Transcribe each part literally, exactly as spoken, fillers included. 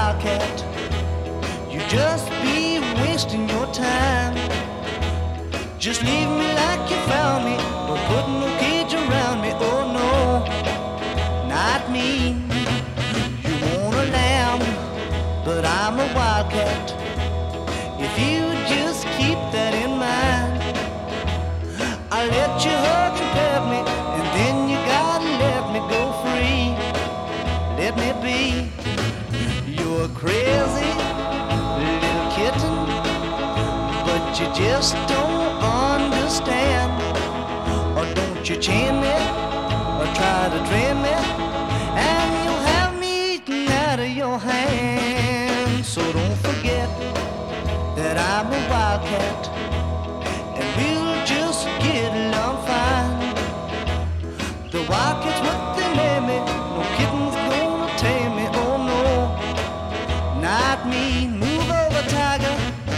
wildcat. You just be wasting your time. Just leave me like you found me. Don't put no cage around me. Oh no, not me. You want a lamb, but I'm a wildcat. If you just keep that in mind, I'll let you hug and pet me, and then you gotta let me go free. Let me be. You're a crazy little kitten, but you just don't understand. Or don't you chain me, or try to train me, and you'll have me eaten out of your hand. So don't forget that I'm a wildcat, and we'll just get along fine. The wildcat's what they name me. No kitten's gonna tame me. Oh no, not me. Move over, tiger.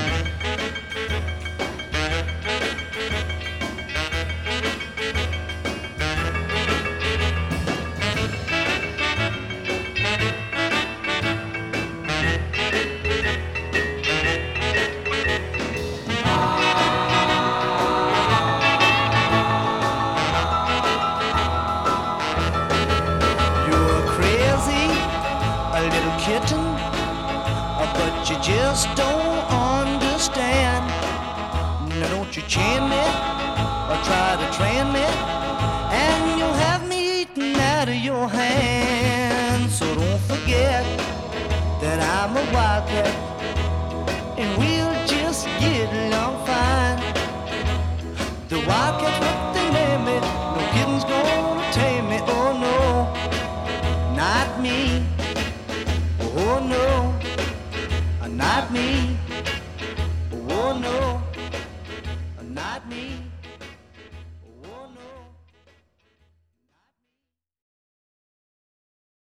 Kitten, but you just don't understand. Now don't you chain me or try to train me, and you'll have me eaten out of your hand. So don't forget that I'm a wildcat, and we'll just get along fine. The wildcat's what they name me. No kitten's gonna tame me. Oh no, not me. Oh no, not me. Oh no, not me.